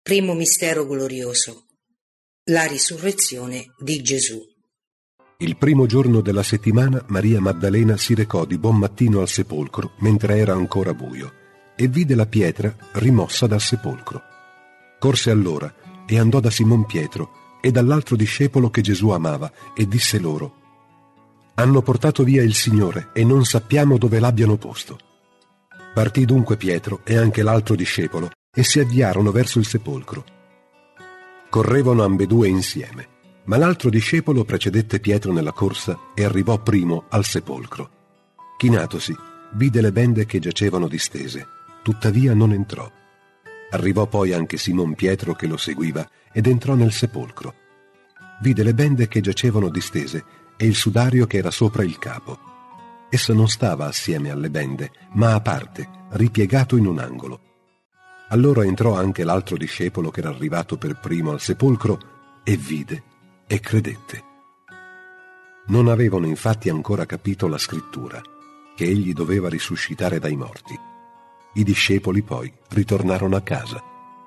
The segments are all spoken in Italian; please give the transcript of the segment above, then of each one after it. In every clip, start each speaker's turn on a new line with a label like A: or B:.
A: Primo mistero glorioso: la risurrezione di Gesù.
B: Il primo giorno della settimana Maria Maddalena si recò di buon mattino al sepolcro mentre era ancora buio e vide la pietra rimossa dal sepolcro. Corse allora e andò da Simon Pietro e dall'altro discepolo che Gesù amava e disse loro: «Hanno portato via il Signore e non sappiamo dove l'abbiano posto». Partì dunque Pietro e anche l'altro discepolo e si avviarono verso il sepolcro. Correvano ambedue insieme, ma l'altro discepolo precedette Pietro nella corsa e arrivò primo al sepolcro. Chinatosi, vide le bende che giacevano distese, tuttavia non entrò. Arrivò poi anche Simon Pietro che lo seguiva ed entrò nel sepolcro. Vide le bende che giacevano distese e il sudario che era sopra il capo. Esso non stava assieme alle bende, ma a parte, ripiegato in un angolo. Allora entrò anche l'altro discepolo che era arrivato per primo al sepolcro e vide e credette. Non avevano infatti ancora capito la scrittura, che egli doveva risuscitare dai morti. I discepoli poi ritornarono a casa.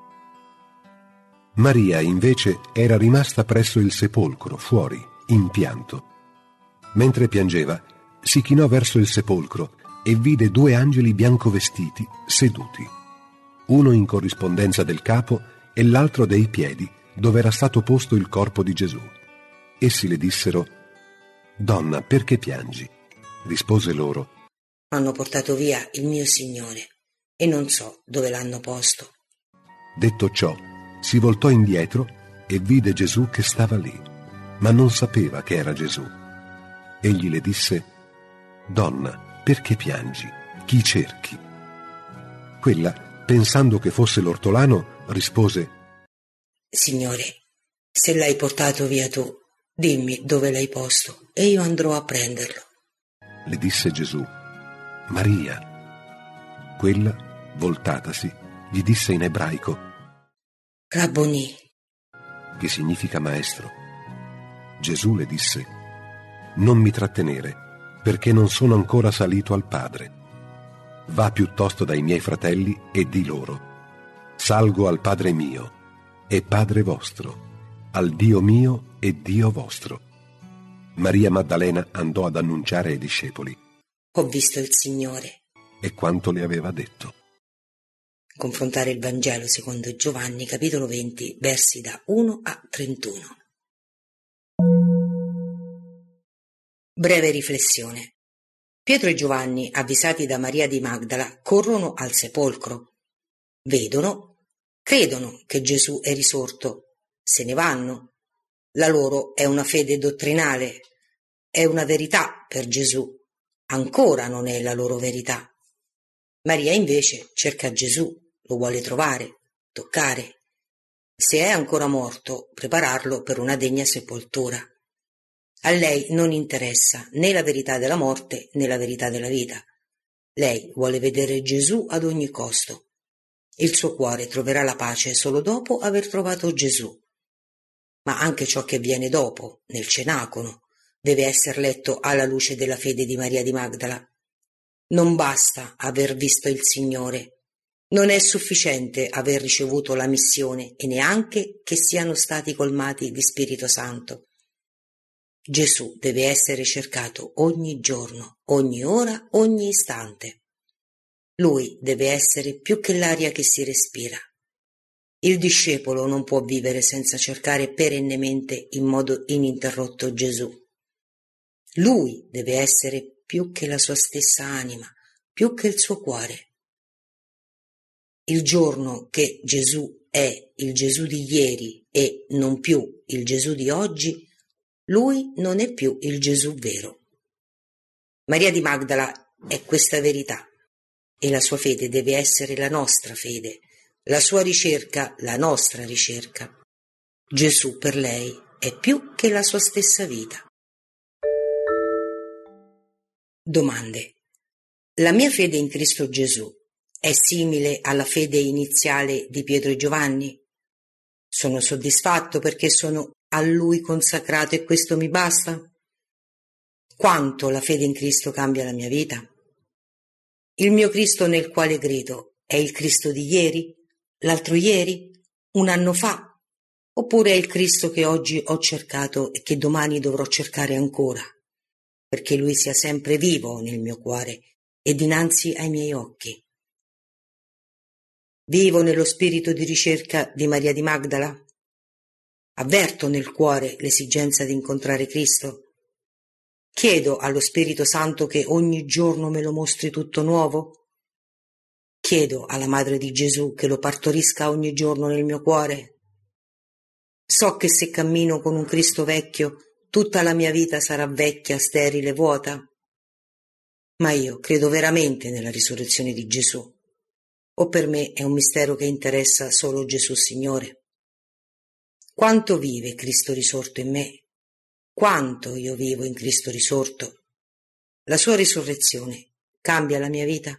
B: Maria invece era rimasta presso il sepolcro, fuori, in pianto. Mentre piangeva, si chinò verso il sepolcro e vide due angeli biancovestiti seduti, uno in corrispondenza del capo e l'altro dei piedi, dove era stato posto il corpo di Gesù. Essi le dissero: «Donna, perché piangi?» Rispose loro:
A: «Hanno portato via il mio Signore e non so dove l'hanno posto».
B: Detto ciò, si voltò indietro e vide Gesù che stava lì, ma non sapeva che era Gesù. Egli le disse: «Donna, perché piangi? Chi cerchi?» Quella, pensando che fosse l'ortolano, rispose:
A: «Signore, se l'hai portato via tu, dimmi dove l'hai posto e io andrò a prenderlo».
B: Le disse Gesù: «Maria». Quella, voltatasi, gli disse in ebraico:
A: «Rabboni»,
B: che significa maestro. Gesù le disse: «Non mi trattenere, perché non sono ancora salito al Padre. Va piuttosto dai miei fratelli e di loro: salgo al Padre mio e Padre vostro, al Dio mio e Dio vostro». Maria Maddalena andò ad annunciare ai discepoli:
A: «Ho visto il Signore»,
B: e quanto le aveva detto.
A: Confrontare il Vangelo secondo Giovanni, capitolo 20, versi da 1 a 31. Breve riflessione. Pietro e Giovanni, avvisati da Maria di Magdala, corrono al sepolcro. Vedono, credono che Gesù è risorto, se ne vanno. La loro è una fede dottrinale, è una verità per Gesù. Ancora non è la loro verità. Maria invece cerca Gesù, lo vuole trovare, toccare. Se è ancora morto, prepararlo per una degna sepoltura. A lei non interessa né la verità della morte né la verità della vita. Lei vuole vedere Gesù ad ogni costo. Il suo cuore troverà la pace solo dopo aver trovato Gesù. Ma anche ciò che viene dopo, nel cenacolo, deve essere letto alla luce della fede di Maria di Magdala. Non basta aver visto il Signore. Non è sufficiente aver ricevuto la missione e neanche che siano stati colmati di Spirito Santo. Gesù deve essere cercato ogni giorno, ogni ora, ogni istante. Lui deve essere più che l'aria che si respira. Il discepolo non può vivere senza cercare perennemente in modo ininterrotto Gesù. Lui deve essere più che la sua stessa anima, più che il suo cuore. Il giorno che Gesù è il Gesù di ieri e non più il Gesù di oggi, lui non è più il Gesù vero. Maria di Magdala è questa verità e la sua fede deve essere la nostra fede, la sua ricerca la nostra ricerca. Gesù per lei è più che la sua stessa vita. Domande. La mia fede in Cristo Gesù è simile alla fede iniziale di Pietro e Giovanni? Sono soddisfatto perché sono a Lui consacrato e questo mi basta? Quanto la fede in Cristo cambia la mia vita? Il mio Cristo nel quale credo è il Cristo di ieri? L'altro ieri? Un anno fa? Oppure è il Cristo che oggi ho cercato e che domani dovrò cercare ancora, perché Lui sia sempre vivo nel mio cuore e dinanzi ai miei occhi? Vivo nello spirito di ricerca di Maria di Magdala? Avverto nel cuore l'esigenza di incontrare Cristo? Chiedo allo Spirito Santo che ogni giorno me lo mostri tutto nuovo? Chiedo alla Madre di Gesù che lo partorisca ogni giorno nel mio cuore? So che se cammino con un Cristo vecchio, tutta la mia vita sarà vecchia, sterile, vuota. Ma io credo veramente nella risurrezione di Gesù. O per me è un mistero che interessa solo Gesù Signore? Quanto vive Cristo risorto in me? Quanto io vivo in Cristo risorto? La sua risurrezione cambia la mia vita?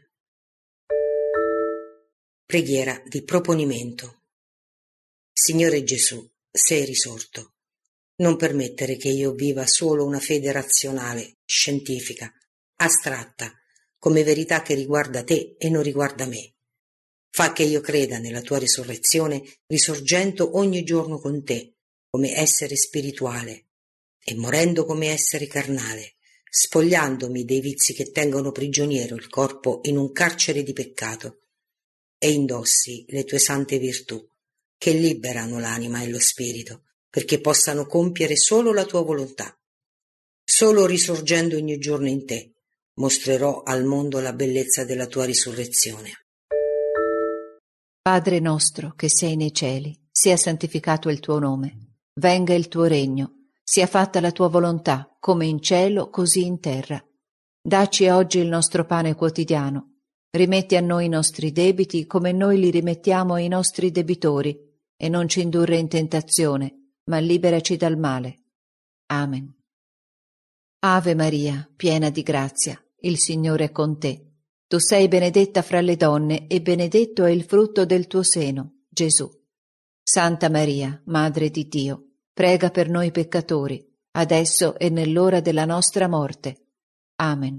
A: Preghiera di proponimento. Signore Gesù, sei risorto. Non permettere che io viva solo una fede razionale, scientifica, astratta, come verità che riguarda te e non riguarda me. Fa che io creda nella tua risurrezione, risorgendo ogni giorno con te, come essere spirituale, e morendo come essere carnale, spogliandomi dei vizi che tengono prigioniero il corpo in un carcere di peccato, e indossi le tue sante virtù, che liberano l'anima e lo spirito, perché possano compiere solo la tua volontà. Solo risorgendo ogni giorno in te, mostrerò al mondo la bellezza della tua risurrezione.
C: Padre nostro che sei nei cieli, sia santificato il tuo nome. Venga il tuo regno, sia fatta la tua volontà, come in cielo, così in terra. Dacci oggi il nostro pane quotidiano. Rimetti a noi i nostri debiti, come noi li rimettiamo ai nostri debitori, e non ci indurre in tentazione, ma liberaci dal male. Amen. Ave Maria, piena di grazia, il Signore è con te. Tu sei benedetta fra le donne e benedetto è il frutto del tuo seno, Gesù. Santa Maria, Madre di Dio, prega per noi peccatori, adesso e nell'ora della nostra morte. Amen.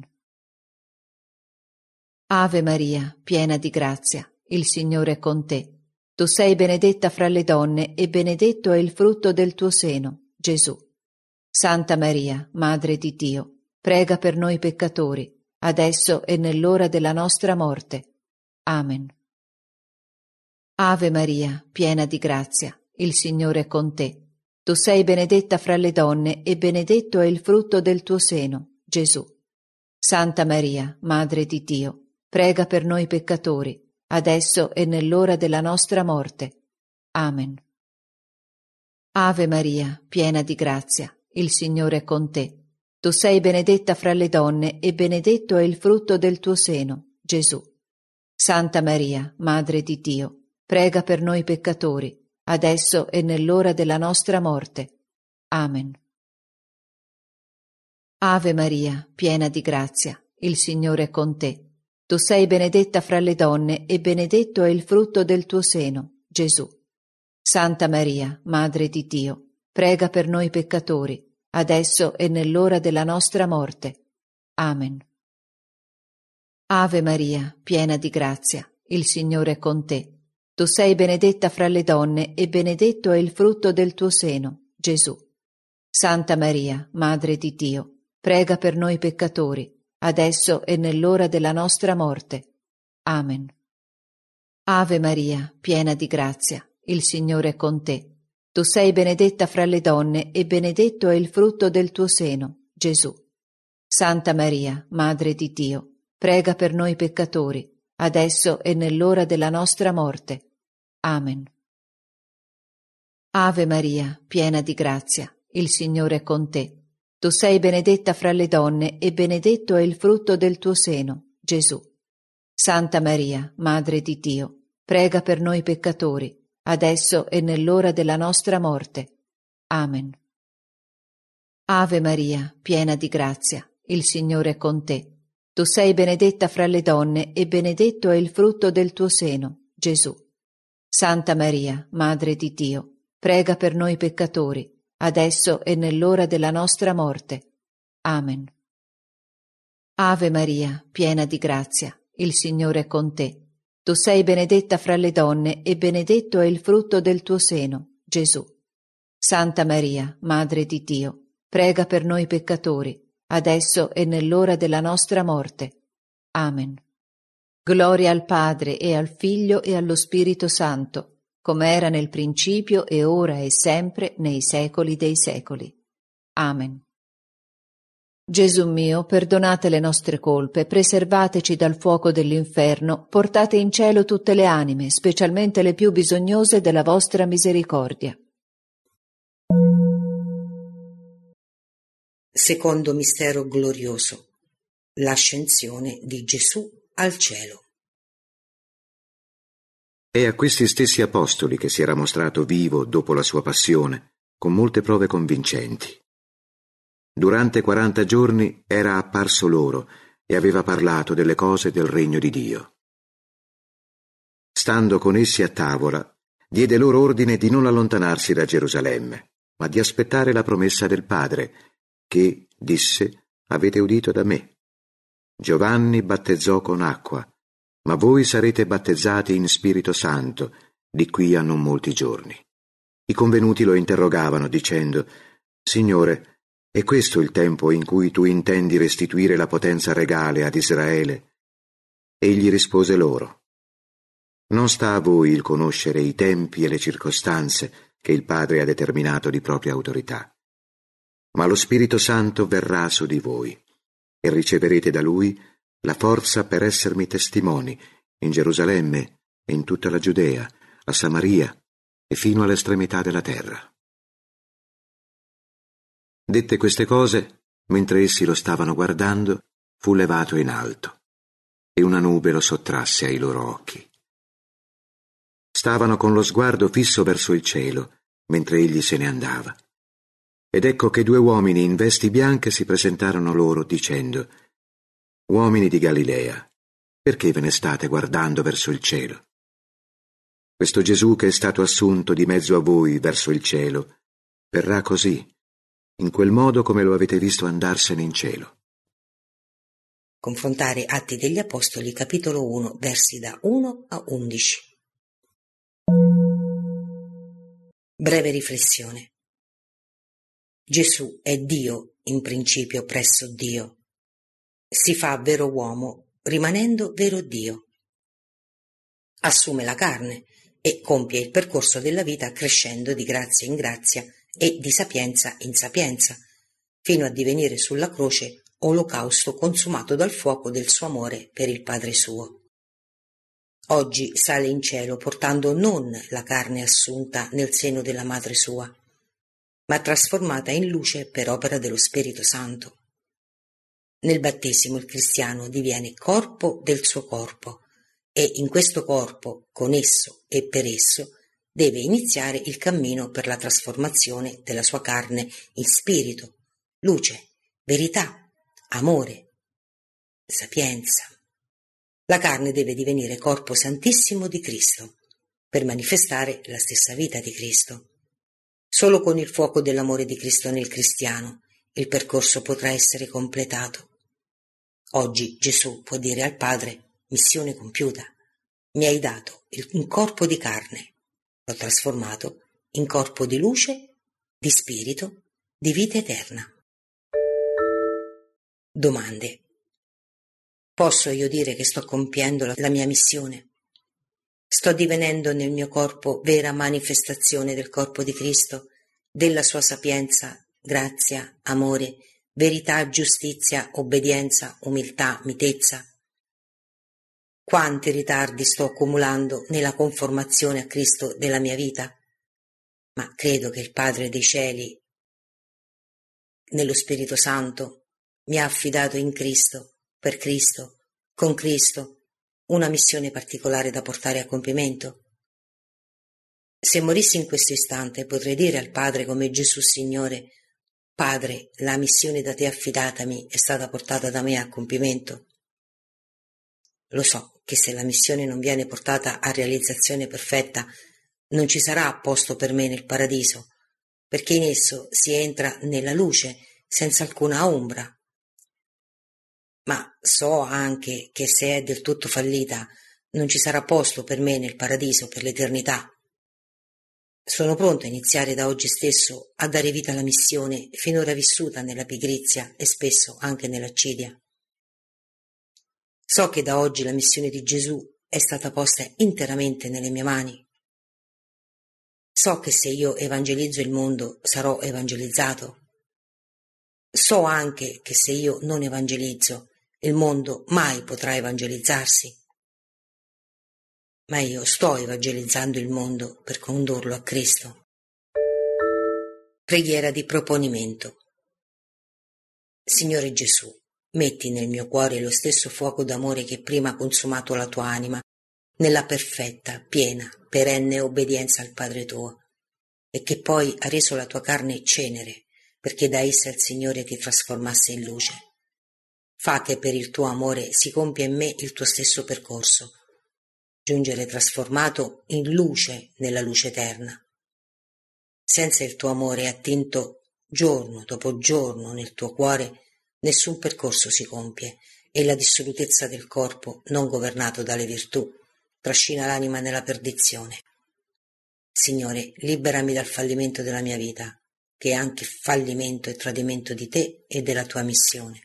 C: Ave Maria, piena di grazia, il Signore è con te. Tu sei benedetta fra le donne e benedetto è il frutto del tuo seno, Gesù. Santa Maria, Madre di Dio, prega per noi peccatori, adesso e nell'ora della nostra morte. Amen. Ave Maria, piena di grazia, il Signore è con te. Tu sei benedetta fra le donne e benedetto è il frutto del tuo seno, Gesù. Santa Maria, Madre di Dio, prega per noi peccatori, adesso e nell'ora della nostra morte. Amen. Ave Maria, piena di grazia, il Signore è con te. Tu sei benedetta fra le donne e benedetto è il frutto del tuo seno, Gesù. Santa Maria, Madre di Dio, prega per noi peccatori, adesso e nell'ora della nostra morte. Amen. Ave Maria, piena di grazia, il Signore è con te. Tu sei benedetta fra le donne e benedetto è il frutto del tuo seno, Gesù. Santa Maria, Madre di Dio, prega per noi peccatori, adesso e nell'ora della nostra morte. Amen. Ave Maria, piena di grazia, il Signore è con te. Tu sei benedetta fra le donne e benedetto è il frutto del tuo seno, Gesù. Santa Maria, Madre di Dio, prega per noi peccatori, adesso e nell'ora della nostra morte. Amen. Ave Maria, piena di grazia, il Signore è con te. Tu sei benedetta fra le donne e benedetto è il frutto del tuo seno, Gesù. Santa Maria, Madre di Dio, prega per noi peccatori, adesso e nell'ora della nostra morte. Amen. Ave Maria, piena di grazia, il Signore è con te. Tu sei benedetta fra le donne e benedetto è il frutto del tuo seno, Gesù. Santa Maria, Madre di Dio, prega per noi peccatori, adesso e nell'ora della nostra morte. Amen. Ave Maria, piena di grazia, il Signore è con te. Tu sei benedetta fra le donne e benedetto è il frutto del tuo seno, Gesù. Santa Maria, Madre di Dio, prega per noi peccatori, adesso e nell'ora della nostra morte. Amen. Ave Maria, piena di grazia, il Signore è con te. Tu sei benedetta fra le donne e benedetto è il frutto del tuo seno, Gesù. Santa Maria, Madre di Dio, prega per noi peccatori, adesso e nell'ora della nostra morte. Amen. Gloria al Padre e al Figlio e allo Spirito Santo, come era nel principio e ora e sempre nei secoli dei secoli. Amen. Gesù mio, perdonate le nostre colpe, preservateci dal fuoco dell'inferno, portate in cielo tutte le anime, specialmente le più bisognose della vostra misericordia.
A: Secondo mistero glorioso: l'ascensione di Gesù al cielo.
D: È a questi stessi apostoli che si era mostrato vivo dopo la sua passione, con molte prove convincenti. Durante 40 giorni era apparso loro e aveva parlato delle cose del regno di Dio. Stando con essi a tavola, diede loro ordine di non allontanarsi da Gerusalemme, ma di aspettare la promessa del Padre, che, disse, avete udito da me. Giovanni battezzò con acqua, ma voi sarete battezzati in Spirito Santo di qui a non molti giorni. I convenuti lo interrogavano dicendo: Signore, è questo il tempo in cui tu intendi restituire la potenza regale ad Israele? Egli rispose loro: Non sta a voi il conoscere i tempi e le circostanze che il Padre ha determinato di propria autorità. Ma lo Spirito Santo verrà su di voi e riceverete da Lui la forza per essermi testimoni in Gerusalemme e in tutta la Giudea, a Samaria e fino all'estremità della terra. Dette queste cose, mentre essi lo stavano guardando, fu levato in alto, e una nube lo sottrasse ai loro occhi. Stavano con lo sguardo fisso verso il cielo, mentre egli se ne andava. Ed ecco che 2 uomini in vesti bianche si presentarono loro, dicendo: Uomini di Galilea, perché ve ne state guardando verso il cielo? Questo Gesù che è stato assunto di mezzo a voi verso il cielo, verrà così, in quel modo come lo avete visto andarsene in cielo.
A: Confrontare Atti degli Apostoli, capitolo 1, versi da 1 a 11. Breve riflessione. Gesù è Dio in principio presso Dio. Si fa vero uomo rimanendo vero Dio. Assume la carne e compie il percorso della vita crescendo di grazia in grazia e di sapienza in sapienza, fino a divenire sulla croce olocausto consumato dal fuoco del suo amore per il Padre suo. Oggi sale in cielo portando non la carne assunta nel seno della madre sua, ma trasformata in luce per opera dello Spirito Santo. Nel battesimo il cristiano diviene corpo del suo corpo e in questo corpo, con esso e per esso, deve iniziare il cammino per la trasformazione della sua carne in spirito, luce, verità, amore, sapienza. La carne deve divenire corpo santissimo di Cristo, per manifestare la stessa vita di Cristo. Solo con il fuoco dell'amore di Cristo nel cristiano il percorso potrà essere completato. Oggi Gesù può dire al Padre: missione compiuta, mi hai dato un corpo di carne, l'ho trasformato in corpo di luce, di spirito, di vita eterna. Domande. Posso io dire che sto compiendo la mia missione? Sto divenendo nel mio corpo vera manifestazione del corpo di Cristo, della sua sapienza, grazia, amore, verità, giustizia, obbedienza, umiltà, mitezza? Quanti ritardi sto accumulando nella conformazione a Cristo della mia vita? Ma credo che il Padre dei cieli, nello Spirito Santo, mi ha affidato in Cristo, per Cristo, con Cristo, una missione particolare da portare a compimento. Se morissi in questo istante potrei dire al Padre come Gesù Signore: Padre, la missione da te affidatami è stata portata da me a compimento. Lo so che se la missione non viene portata a realizzazione perfetta, non ci sarà posto per me nel paradiso, perché in esso si entra nella luce senza alcuna ombra. Ma so anche che se è del tutto fallita, non ci sarà posto per me nel paradiso per l'eternità. Sono pronto a iniziare da oggi stesso a dare vita alla missione finora vissuta nella pigrizia e spesso anche nell'accidia. So che da oggi la missione di Gesù è stata posta interamente nelle mie mani. So che se io evangelizzo il mondo sarò evangelizzato. So anche che se io non evangelizzo, il mondo mai potrà evangelizzarsi. Ma io sto evangelizzando il mondo per condurlo a Cristo. Preghiera di proponimento. Signore Gesù, metti nel mio cuore lo stesso fuoco d'amore che prima ha consumato la tua anima, nella perfetta, piena, perenne obbedienza al Padre tuo, e che poi ha reso la tua carne cenere, perché da essa il Signore ti trasformasse in luce. Fa che per il tuo amore si compia in me il tuo stesso percorso, giungere trasformato in luce nella luce eterna. Senza il tuo amore attinto giorno dopo giorno nel tuo cuore, nessun percorso si compie e la dissolutezza del corpo, non governato dalle virtù, trascina l'anima nella perdizione. Signore, liberami dal fallimento della mia vita, che è anche fallimento e tradimento di te e della tua missione.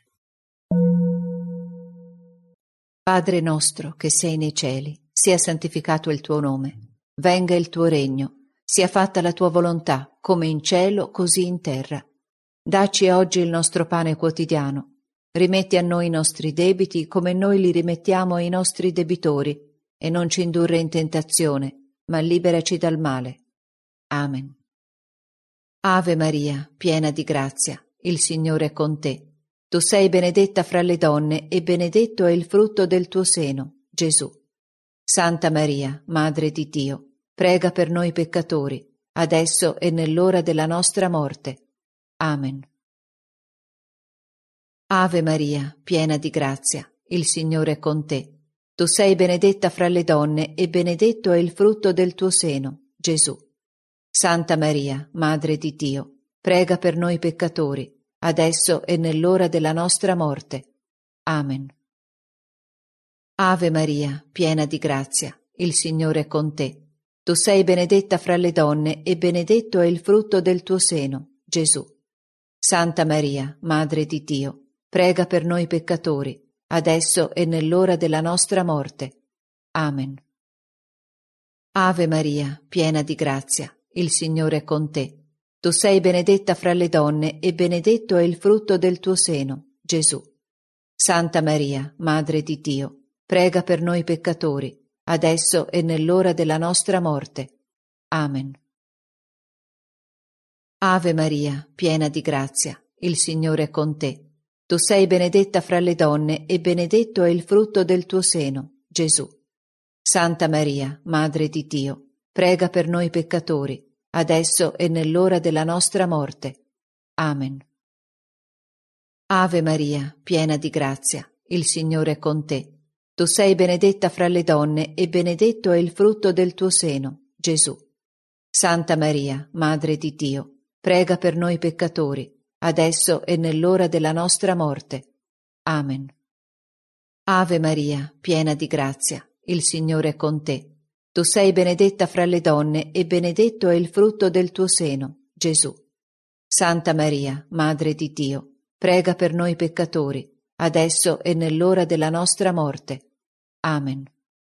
C: Padre nostro che sei nei cieli, sia santificato il tuo nome, venga il tuo regno, sia fatta la tua volontà, come in cielo così in terra. Dacci oggi il nostro pane quotidiano, rimetti a noi i nostri debiti come noi li rimettiamo ai nostri debitori, e non ci indurre in tentazione, ma liberaci dal male. Amen. Ave Maria, piena di grazia, il Signore è con te. Tu sei benedetta fra le donne e benedetto è il frutto del tuo seno, Gesù. Santa Maria, Madre di Dio, prega per noi peccatori, adesso e nell'ora della nostra morte. Amen. Ave Maria, piena di grazia, il Signore è con te. Tu sei benedetta fra le donne e benedetto è il frutto del tuo seno, Gesù. Santa Maria, Madre di Dio, prega per noi peccatori, adesso e nell'ora della nostra morte. Amen. Ave Maria, piena di grazia, il Signore è con te. Tu sei benedetta fra le donne e benedetto è il frutto del tuo seno, Gesù. Santa Maria, Madre di Dio, prega per noi peccatori, adesso e nell'ora della nostra morte. Amen. Ave Maria, piena di grazia, il Signore è con te. Tu sei benedetta fra le donne e benedetto è il frutto del tuo seno, Gesù. Santa Maria, Madre di Dio, prega per noi peccatori, adesso e nell'ora della nostra morte. Amen. Ave Maria, piena di grazia, il Signore è con te. Tu sei benedetta fra le donne e benedetto è il frutto del tuo seno, Gesù. Santa Maria, Madre di Dio, prega per noi peccatori, adesso e nell'ora della nostra morte. Amen. Ave Maria, piena di grazia, il Signore è con te. Tu sei benedetta fra le donne e benedetto è il frutto del tuo seno, Gesù. Santa Maria, Madre di Dio, prega per noi peccatori, adesso e nell'ora della nostra morte. Amen. Ave Maria, piena di grazia, il Signore è con te. Tu sei benedetta fra le donne e benedetto è il frutto del tuo seno, Gesù. Santa Maria, Madre di Dio, prega per noi peccatori, adesso e nell'ora della nostra morte. Amen.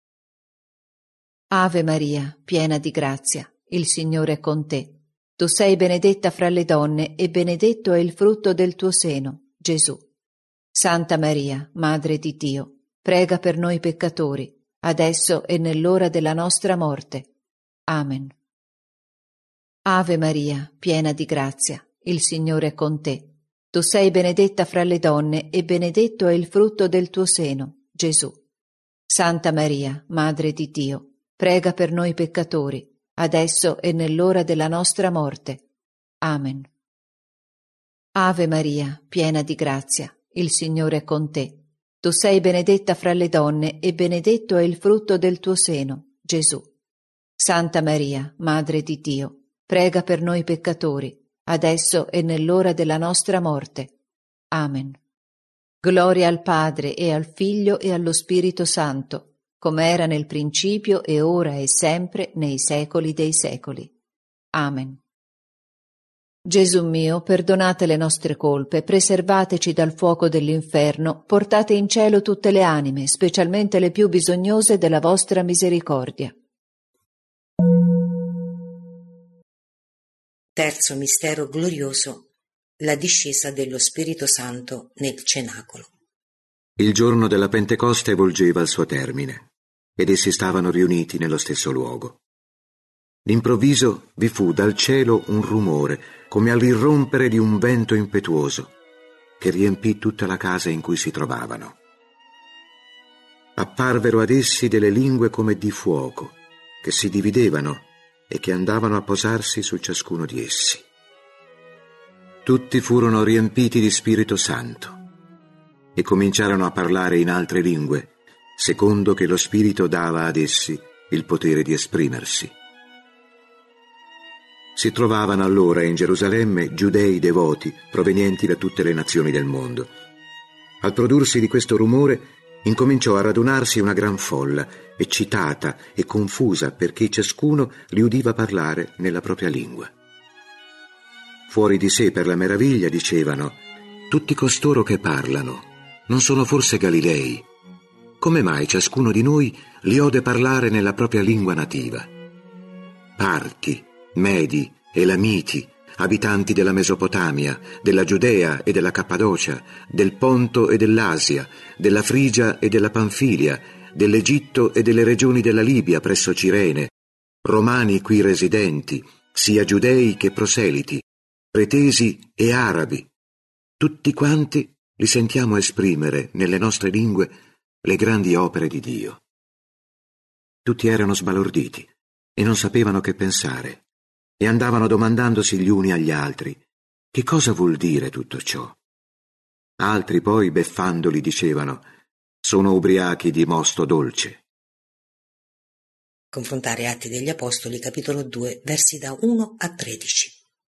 C: Ave Maria, piena di grazia, il Signore è con te. Tu sei benedetta fra le donne e benedetto è il frutto del tuo seno, Gesù. Santa Maria, Madre di Dio, prega per noi peccatori, adesso e nell'ora della nostra morte. Amen. Ave Maria, piena di grazia, il Signore è con te. Tu sei benedetta fra le donne e benedetto è il frutto del tuo seno, Gesù. Santa Maria, Madre di Dio, prega per noi peccatori, adesso e nell'ora della nostra morte. Amen. Ave Maria, piena di grazia, il Signore è con te. Tu sei benedetta fra le donne e benedetto è il frutto del tuo seno, Gesù. Santa Maria, Madre di Dio, prega per noi peccatori, adesso e nell'ora della nostra morte. Amen. Gloria al Padre e al Figlio e allo Spirito Santo, come era nel principio e ora e sempre nei secoli dei secoli. Amen. Gesù mio, perdonate le nostre colpe, preservateci dal fuoco dell'inferno, portate in cielo tutte le anime, specialmente le più bisognose della vostra misericordia.
A: Terzo mistero glorioso, la discesa dello Spirito Santo nel cenacolo.
D: Il giorno della Pentecoste volgeva al suo termine, ed essi stavano riuniti nello stesso luogo. D'improvviso vi fu dal cielo un rumore, come all'irrompere di un vento impetuoso, che riempì tutta la casa in cui si trovavano. Apparvero ad essi delle lingue come di fuoco, che si dividevano e che andavano a posarsi su ciascuno di essi. Tutti furono riempiti di Spirito Santo e cominciarono a parlare in altre lingue, secondo che lo Spirito dava ad essi il potere di esprimersi. Si trovavano allora in Gerusalemme giudei devoti provenienti da tutte le nazioni del mondo. Al prodursi di questo rumore incominciò a radunarsi una gran folla, eccitata e confusa perché ciascuno li udiva parlare nella propria lingua. Fuori di sé per la meraviglia dicevano: tutti costoro che parlano non sono forse Galilei? Come mai ciascuno di noi li ode parlare nella propria lingua nativa? Parti, Medi, Elamiti, abitanti della Mesopotamia, della Giudea e della Cappadocia, del Ponto e dell'Asia, della Frigia e della Panfilia, dell'Egitto e delle regioni della Libia presso Cirene, romani qui residenti, sia giudei che proseliti, cretesi e arabi, tutti quanti li sentiamo esprimere nelle nostre lingue le grandi opere di Dio. Tutti erano sbalorditi e non sapevano che pensare, e andavano domandandosi gli uni agli altri: che cosa vuol dire tutto ciò? Altri poi, beffandoli, dicevano: sono ubriachi di mosto dolce.
A: Confrontare Atti degli Apostoli, capitolo 2, versi da 1 a 13.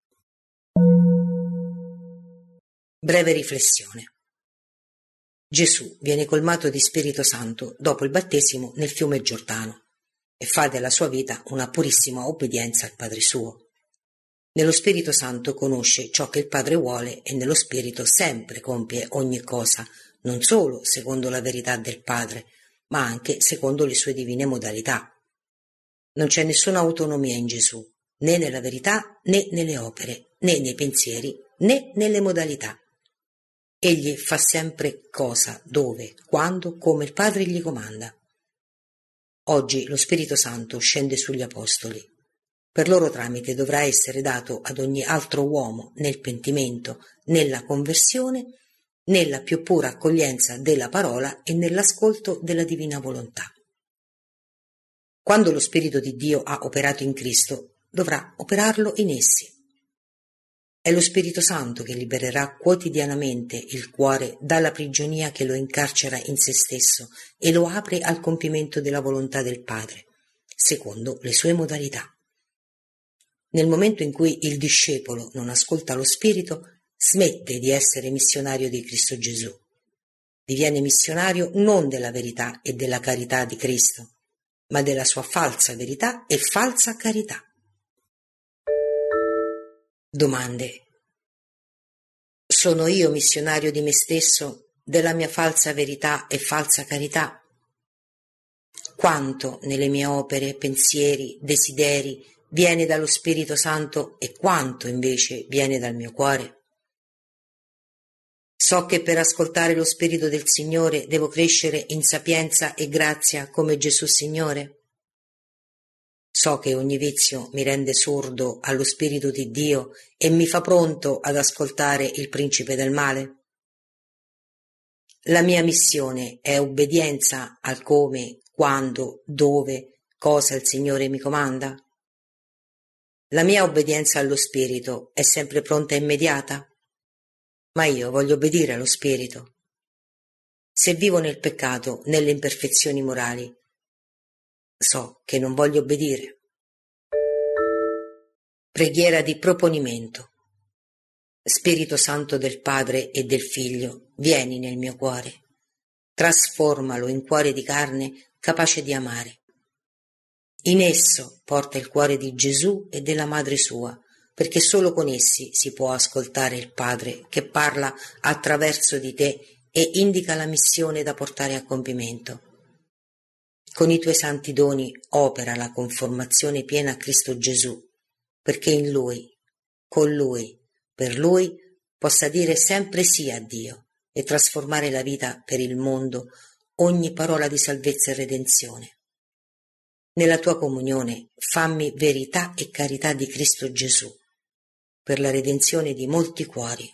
A: Breve riflessione. Gesù viene colmato di Spirito Santo dopo il battesimo nel fiume Giordano e fa della sua vita una purissima obbedienza al Padre suo. Nello Spirito Santo conosce ciò che il Padre vuole e nello Spirito sempre compie ogni cosa, non solo secondo la verità del Padre, ma anche secondo le sue divine modalità. Non c'è nessuna autonomia in Gesù, né nella verità, né nelle opere, né nei pensieri, né nelle modalità. Egli fa sempre cosa, dove, quando, come il Padre gli comanda. Oggi lo Spirito Santo scende sugli Apostoli. Per loro tramite dovrà essere dato ad ogni altro uomo nel pentimento, nella conversione, nella più pura accoglienza della parola e nell'ascolto della divina volontà. Quando lo Spirito di Dio ha operato in Cristo, dovrà operarlo in essi. È lo Spirito Santo che libererà quotidianamente il cuore dalla prigionia che lo incarcera in se stesso e lo apre al compimento della volontà del Padre, secondo le sue modalità. Nel momento in cui il discepolo non ascolta lo Spirito, smette di essere missionario di Cristo Gesù. Diviene missionario non della verità e della carità di Cristo, ma della sua falsa verità e falsa carità. Domande. Sono io missionario di me stesso, della mia falsa verità e falsa carità? Quanto nelle mie opere, pensieri, desideri viene dallo Spirito Santo e quanto invece viene dal mio cuore? So che per ascoltare lo Spirito del Signore devo crescere in sapienza e grazia come Gesù Signore. So che ogni vizio mi rende sordo allo Spirito di Dio e mi fa pronto ad ascoltare il principe del male. La mia missione è obbedienza al come, quando, dove, cosa il Signore mi comanda. La mia obbedienza allo Spirito è sempre pronta e immediata? Ma io voglio obbedire allo Spirito. Se vivo nel peccato, nelle imperfezioni morali, so che non voglio obbedire. Preghiera di proponimento. Spirito Santo del Padre e del Figlio, vieni nel mio cuore. Trasformalo in cuore di carne capace di amare. In esso porta il cuore di Gesù e della madre sua, perché solo con essi si può ascoltare il Padre che parla attraverso di te e indica la missione da portare a compimento. Con i tuoi santi doni opera la conformazione piena a Cristo Gesù, perché in Lui, con Lui, per Lui possa dire sempre sì a Dio e trasformare la vita per il mondo, ogni parola di salvezza e redenzione. Nella tua comunione fammi verità e carità di Cristo Gesù, per la redenzione di molti cuori.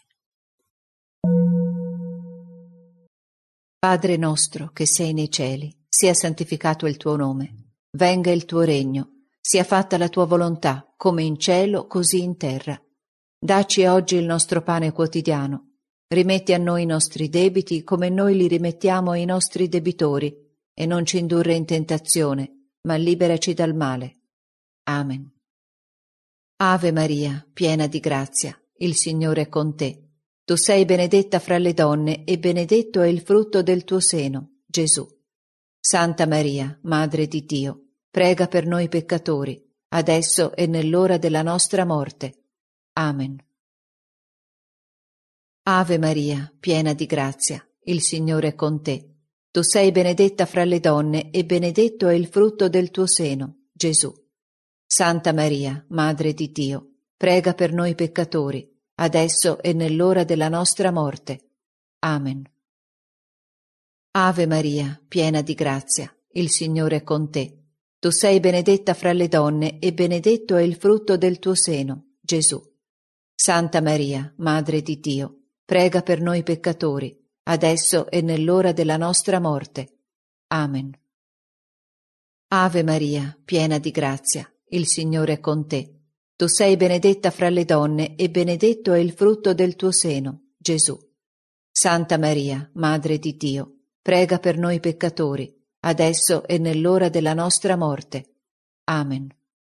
C: Padre nostro che sei nei cieli, sia santificato il tuo nome, venga il tuo regno, sia fatta la tua volontà, come in cielo così in terra. Dacci oggi il nostro pane quotidiano, rimetti a noi i nostri debiti come noi li rimettiamo ai nostri debitori, e non ci indurre in tentazione, ma liberaci dal male. Amen. Ave Maria, piena di grazia, il Signore è con te. Tu sei benedetta fra le donne e benedetto è il frutto del tuo seno, Gesù. Santa Maria, Madre di Dio, prega per noi peccatori, adesso e nell'ora della nostra morte. Amen. Ave Maria, piena di grazia, il Signore è con te. Tu sei benedetta fra le donne e benedetto è il frutto del tuo seno, Gesù. Santa Maria, Madre di Dio, prega per noi peccatori, adesso e nell'ora della nostra morte. Amen. Ave Maria, piena di grazia, il Signore è con te. Tu sei benedetta fra le donne e benedetto è il frutto del tuo seno, Gesù. Santa Maria, Madre di Dio, prega per noi peccatori, adesso e nell'ora della nostra morte. Amen. Ave Maria, piena di grazia, il Signore è con te. Tu sei benedetta fra le donne e benedetto è il frutto del tuo seno, Gesù. Santa Maria, Madre di Dio, prega per noi peccatori, adesso e nell'ora della nostra morte. Amen.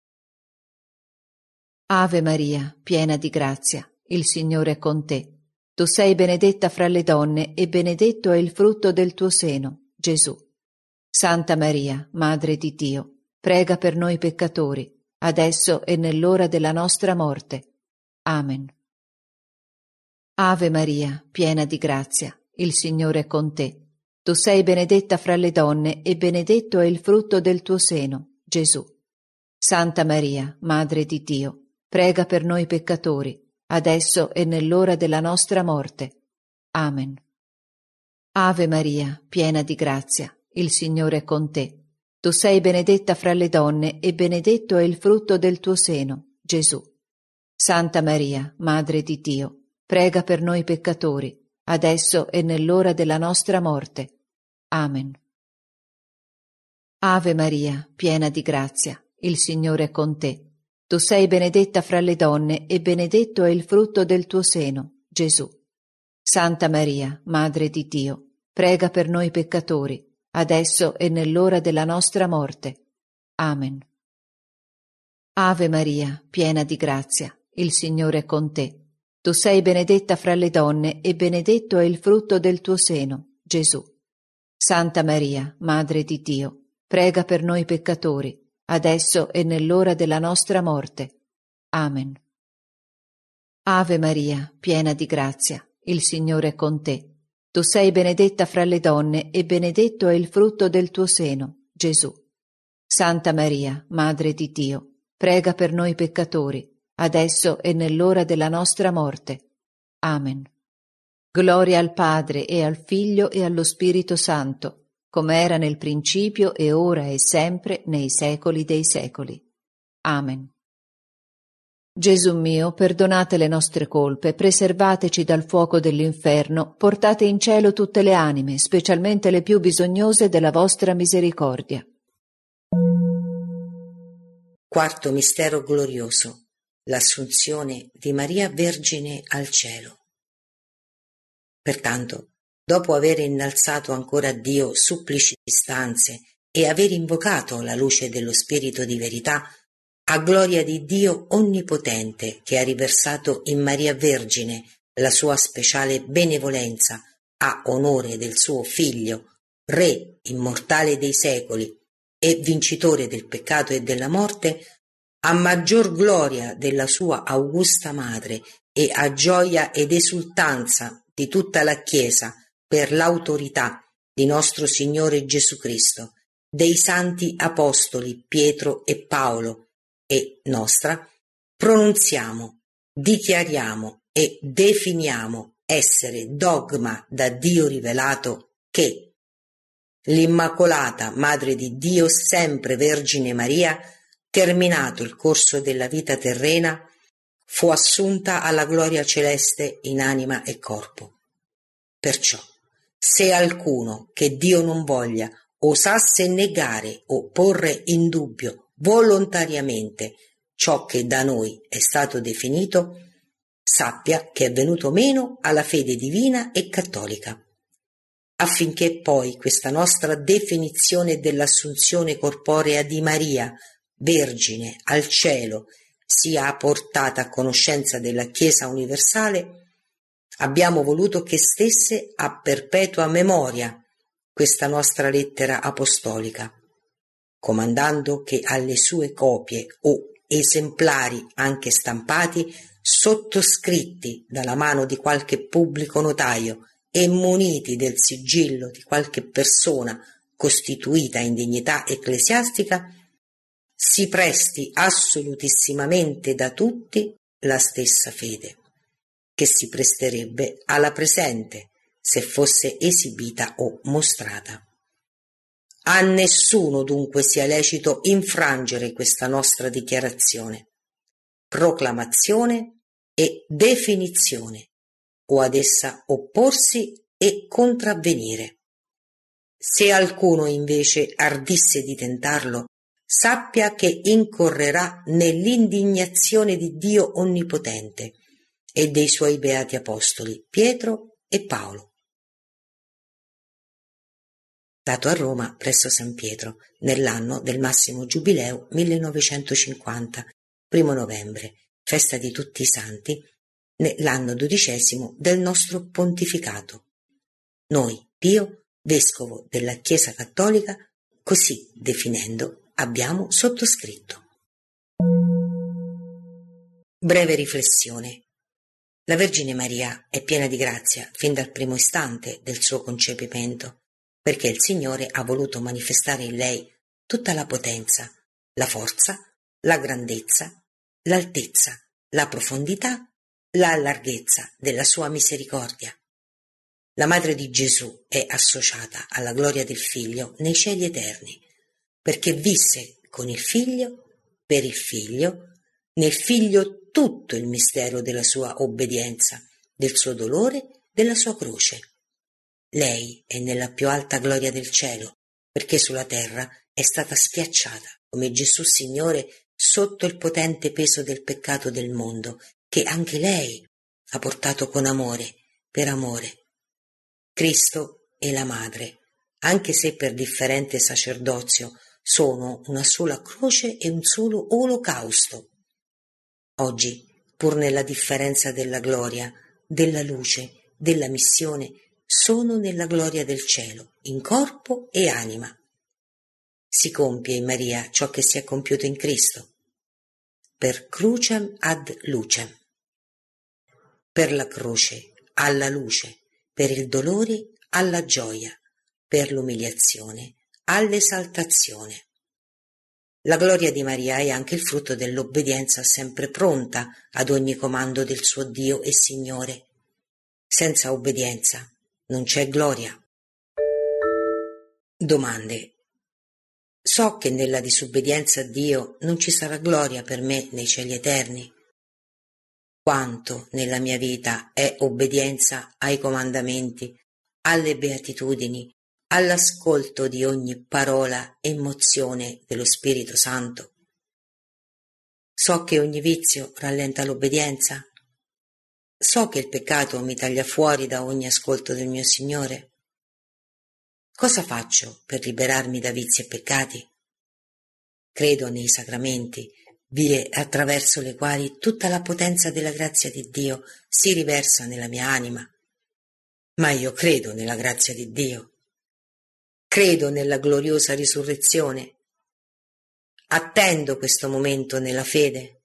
C: Ave Maria, piena di grazia, il Signore è con te. Tu sei benedetta fra le donne e benedetto è il frutto del tuo seno, Gesù. Santa Maria, Madre di Dio, prega per noi peccatori, adesso e nell'ora della nostra morte. Amen. Ave Maria, piena di grazia, il Signore è con te. Tu sei benedetta fra le donne e benedetto è il frutto del tuo seno, Gesù. Santa Maria, Madre di Dio, prega per noi peccatori, adesso e nell'ora della nostra morte. Amen. Ave Maria, piena di grazia, il Signore è con te. Tu sei benedetta fra le donne e benedetto è il frutto del tuo seno, Gesù. Santa Maria, Madre di Dio, prega per noi peccatori, adesso e nell'ora della nostra morte. Amen. Ave Maria, piena di grazia, il Signore è con te. Tu sei benedetta fra le donne e benedetto è il frutto del tuo seno, Gesù. Santa Maria, Madre di Dio, prega per noi peccatori, adesso e nell'ora della nostra morte. Amen. Ave Maria, piena di grazia, il Signore è con te. Tu sei benedetta fra le donne e benedetto è il frutto del tuo seno, Gesù. Santa Maria, Madre di Dio, prega per noi peccatori, adesso e nell'ora della nostra morte. Amen. Ave Maria, piena di grazia, il Signore è con te. Tu sei benedetta fra le donne e benedetto è il frutto del tuo seno, Gesù. Santa Maria, Madre di Dio, prega per noi peccatori, adesso e nell'ora della nostra morte. Amen. Gloria al Padre e al Figlio e allo Spirito Santo, come era nel principio e ora e sempre nei secoli dei secoli. Amen. Gesù mio, perdonate le nostre colpe, preservateci dal fuoco dell'inferno, portate in cielo tutte le anime, specialmente le più bisognose della vostra misericordia.
A: Quarto mistero glorioso: l'assunzione di Maria Vergine al cielo. Pertanto, dopo aver innalzato ancora a Dio supplici istanze e aver invocato la luce dello Spirito di verità, a gloria di Dio Onnipotente, che ha riversato in Maria Vergine la sua speciale benevolenza, a onore del suo Figlio, Re immortale dei secoli e vincitore del peccato e della morte, a maggior gloria della sua augusta madre e a gioia ed esultanza di tutta la Chiesa per l'autorità di nostro Signore Gesù Cristo, dei santi apostoli Pietro e Paolo e nostra, pronunziamo, dichiariamo e definiamo essere dogma da Dio rivelato che l'Immacolata Madre di Dio, sempre Vergine Maria, terminato il corso della vita terrena, fu assunta alla gloria celeste in anima e corpo. Perciò, se alcuno, che Dio non voglia, osasse negare o porre in dubbio volontariamente ciò che da noi è stato definito, sappia che è venuto meno alla fede divina e cattolica, affinché poi questa nostra definizione dell'assunzione corporea di Maria, Vergine, al cielo, sia portata a conoscenza della Chiesa universale, abbiamo voluto che stesse a perpetua memoria questa nostra lettera apostolica, comandando che alle sue copie o esemplari anche stampati, sottoscritti dalla mano di qualche pubblico notaio e muniti del sigillo di qualche persona costituita in dignità ecclesiastica, si presti assolutissimamente da tutti la stessa fede, che si presterebbe alla presente se fosse esibita o mostrata. A nessuno dunque sia lecito infrangere questa nostra dichiarazione, proclamazione e definizione, o ad essa opporsi e contravvenire. Se alcuno invece ardisse di tentarlo, sappia che incorrerà nell'indignazione di Dio Onnipotente e dei suoi beati apostoli Pietro e Paolo. Dato a Roma presso San Pietro, nell'anno del Massimo Giubileo 1950, 1 novembre, festa di tutti i santi, nell'anno 12° del nostro pontificato. Noi, Pio, vescovo della Chiesa Cattolica, così definendo, abbiamo sottoscritto. Breve riflessione. La Vergine Maria è piena di grazia fin dal primo istante del suo concepimento, perché il Signore ha voluto manifestare in lei tutta la potenza, la forza, la grandezza, l'altezza, la profondità, la larghezza della sua misericordia. La Madre di Gesù è associata alla gloria del Figlio nei cieli eterni, perché visse con il Figlio, per il Figlio, nel Figlio tutto il mistero della sua obbedienza, del suo dolore, della sua croce. Lei è nella più alta gloria del cielo, perché sulla terra è stata schiacciata, come Gesù Signore, sotto il potente peso del peccato del mondo, che anche lei ha portato con amore, per amore. Cristo e la Madre, anche se per differente sacerdozio, sono una sola croce e un solo olocausto. Oggi, pur nella differenza della gloria, della luce, della missione, sono nella gloria del cielo, in corpo e anima. Si compie in Maria ciò che si è compiuto in Cristo. Per crucem ad lucem. Per la croce alla luce, per il dolore alla gioia, per l'umiliazione all'esaltazione. La gloria di Maria è anche il frutto dell'obbedienza sempre pronta ad ogni comando del suo Dio e Signore. Senza obbedienza non c'è gloria. Domande. So che nella disobbedienza a Dio non ci sarà gloria per me nei cieli eterni. Quanto nella mia vita è obbedienza ai comandamenti, alle beatitudini, all'ascolto di ogni parola e mozione dello Spirito Santo? So che ogni vizio rallenta l'obbedienza. So che il peccato mi taglia fuori da ogni ascolto del mio Signore. Cosa faccio per liberarmi da vizi e peccati? Credo nei sacramenti, vie attraverso le quali tutta la potenza della grazia di Dio si riversa nella mia anima. Ma io credo nella grazia di Dio. Credo nella gloriosa risurrezione. Attendo questo momento nella fede.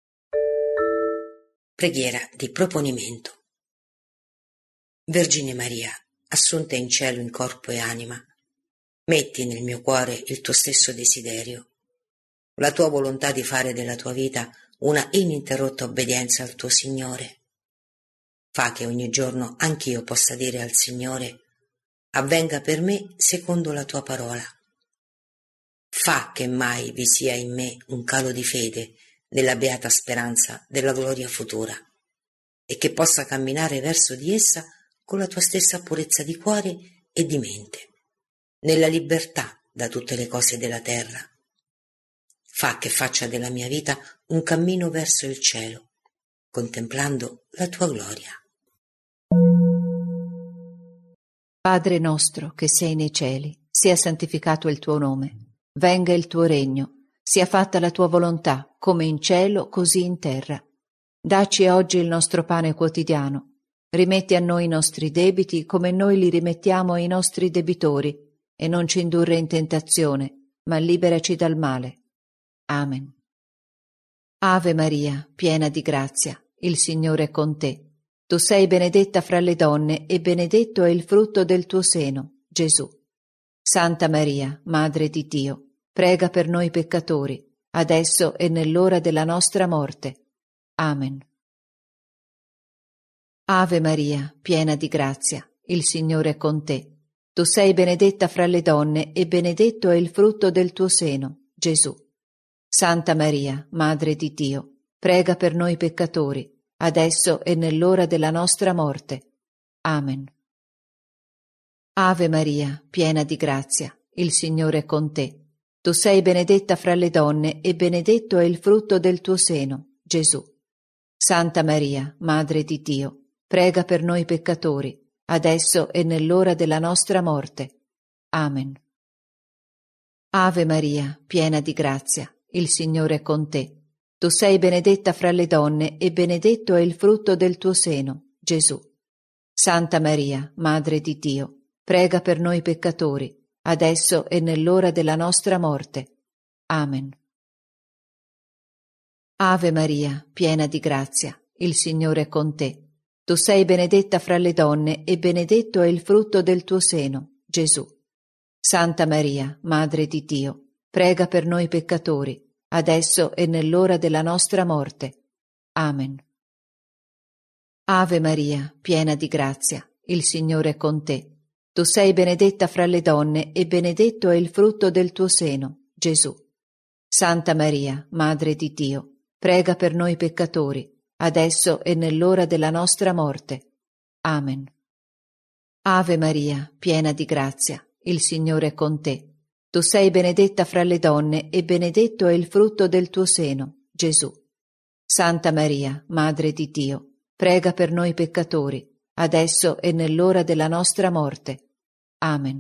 A: Preghiera di proponimento. Vergine Maria, assunta in cielo in corpo e anima, metti nel mio cuore il tuo stesso desiderio, la tua volontà di fare della tua vita una ininterrotta obbedienza al tuo Signore. Fa che ogni giorno anch'io possa dire al Signore: avvenga per me secondo la tua parola. Fa che mai vi sia in me un calo di fede nella beata speranza della gloria futura, e che possa camminare verso di essa con la tua stessa purezza di cuore e di mente, nella libertà da tutte le cose della terra. Fa che faccia della mia vita un cammino verso il cielo, contemplando la tua gloria.
C: Padre nostro che sei nei cieli, sia santificato il tuo nome, venga il tuo regno, sia fatta la tua volontà, come in cielo così in terra. Dacci oggi il nostro pane quotidiano, rimetti a noi i nostri debiti come noi li rimettiamo ai nostri debitori, e non ci indurre in tentazione, ma liberaci dal male. Amen. Ave Maria, piena di grazia, il Signore è con te. Tu sei benedetta fra le donne e benedetto è il frutto del tuo seno, Gesù. Santa Maria, Madre di Dio, prega per noi peccatori, adesso e nell'ora della nostra morte. Amen. Ave Maria, piena di grazia, il Signore è con te. Tu sei benedetta fra le donne e benedetto è il frutto del tuo seno, Gesù. Santa Maria, Madre di Dio, prega per noi peccatori, adesso e nell'ora della nostra morte. Amen. Ave Maria, piena di grazia, il Signore è con te. Tu sei benedetta fra le donne e benedetto è il frutto del tuo seno, Gesù. Santa Maria, Madre di Dio, prega per noi peccatori, adesso e nell'ora della nostra morte. Amen. Ave Maria, piena di grazia, il Signore è con te. Tu sei benedetta fra le donne e benedetto è il frutto del tuo seno, Gesù. Santa Maria, Madre di Dio, prega per noi peccatori, adesso e nell'ora della nostra morte. Amen. Ave Maria, piena di grazia, il Signore è con te. Tu sei benedetta fra le donne e benedetto è il frutto del tuo seno, Gesù. Santa Maria, Madre di Dio, prega per noi peccatori, adesso e nell'ora della nostra morte. Amen. Ave Maria, piena di grazia, il Signore è con te. Tu sei benedetta fra le donne e benedetto è il frutto del tuo seno, Gesù. Santa Maria, Madre di Dio, prega per noi peccatori, adesso e nell'ora della nostra morte. Amen. Ave Maria, piena di grazia, il Signore è con te. Tu sei benedetta fra le donne e benedetto è il frutto del tuo seno, Gesù. Santa Maria, Madre di Dio, prega per noi peccatori, adesso e nell'ora della nostra morte. Amen.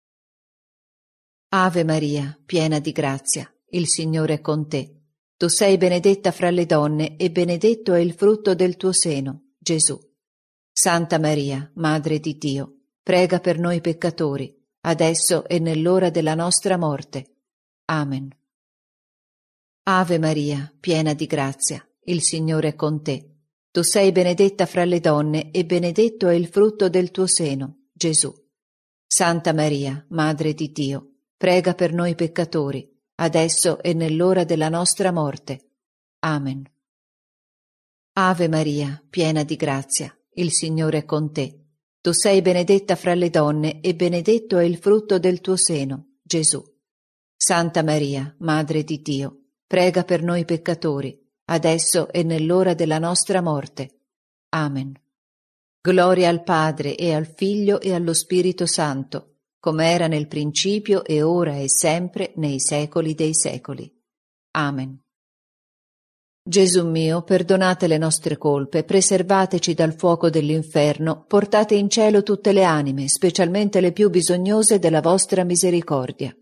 C: Ave Maria, piena di grazia, il Signore è con te. Tu sei benedetta fra le donne e benedetto è il frutto del tuo seno, Gesù. Santa Maria, Madre di Dio, prega per noi peccatori, adesso e nell'ora della nostra morte. Amen. Ave Maria, piena di grazia, il Signore è con te. Tu sei benedetta fra le donne e benedetto è il frutto del tuo seno, Gesù. Santa Maria, Madre di Dio, prega per noi peccatori, adesso e nell'ora della nostra morte. Amen. Ave Maria, piena di grazia, il Signore è con te. Tu sei benedetta fra le donne e benedetto è il frutto del tuo seno, Gesù. Santa Maria, Madre di Dio, prega per noi peccatori, adesso e nell'ora della nostra morte. Amen. Gloria al Padre e al Figlio e allo Spirito Santo, come era nel principio e ora e sempre nei secoli dei secoli. Amen. Gesù mio, perdonate le nostre colpe, preservateci dal fuoco dell'inferno, portate in cielo tutte le anime, specialmente le più bisognose della vostra misericordia.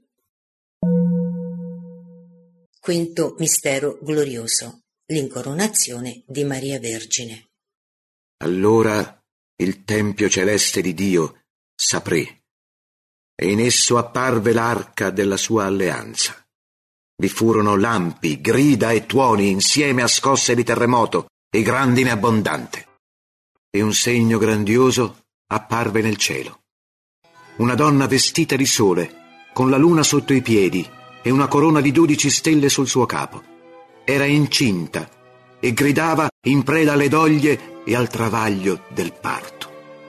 A: Quinto mistero glorioso: l'incoronazione di Maria Vergine.
D: Allora il tempio celeste di Dio s'aprì e in esso apparve l'arca della sua alleanza. Vi furono lampi, grida e tuoni insieme a scosse di terremoto e grandine abbondante. E un segno grandioso apparve nel cielo. Una donna vestita di sole, con la luna sotto i piedi e una corona di 12 stelle sul suo capo. Era incinta e gridava in preda alle doglie e al travaglio del parto.